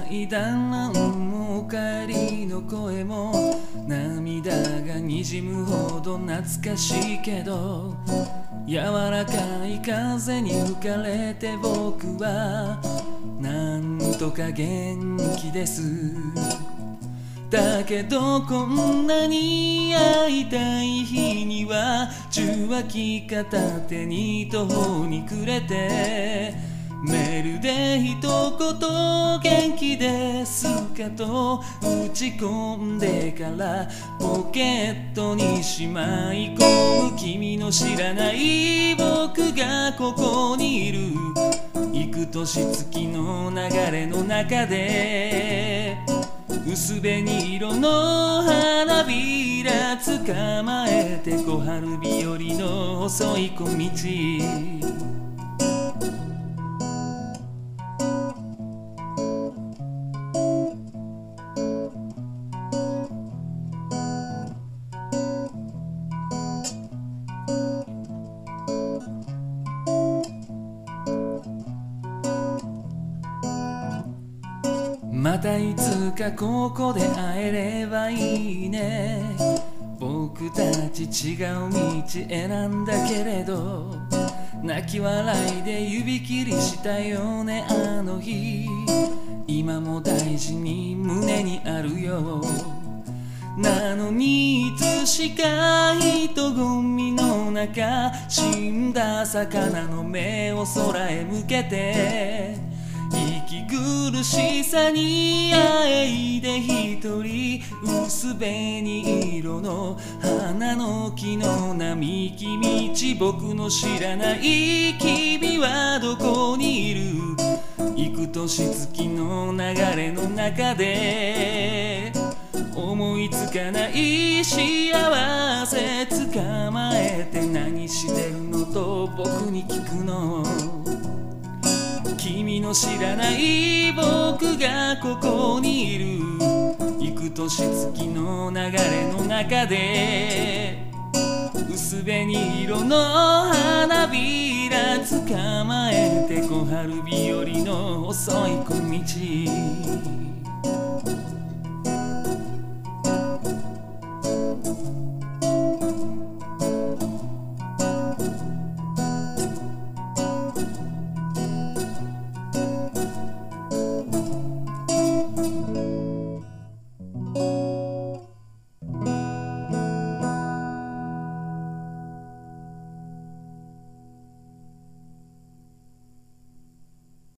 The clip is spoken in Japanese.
い団らんもおかえりの声も涙がにじむほど懐かしいけど、柔らかい風に吹かれて僕はなんとか元気です。だけどこんなに会いたい日には受話器片手に途方に暮れて、メールで一言元気ですかと打ち込んでからポケットにしまい込む、君の知らない僕がここにいる。幾年月の流れの中で薄紅色の花びら捕まえて小春日和の細い小道。またいつかここで会えればいいね。僕たち違う道選んだけれど、泣き笑いで指切りしたよねあの日。今も大事に胸にあるよ。なのにいつしか人混みの中、死んだ魚の目を空へ向けて息苦しさにあえいで一人、薄紅色の花の木の並木道、僕の知らない君はどこにいる。幾年月の流れの中で思いつかない幸せ捕まえて何してるのと僕に聞くの。君の知らない僕がここにいる。幾年月の流れの中で薄紅色の花びら捕まえて小春日和の細い小道。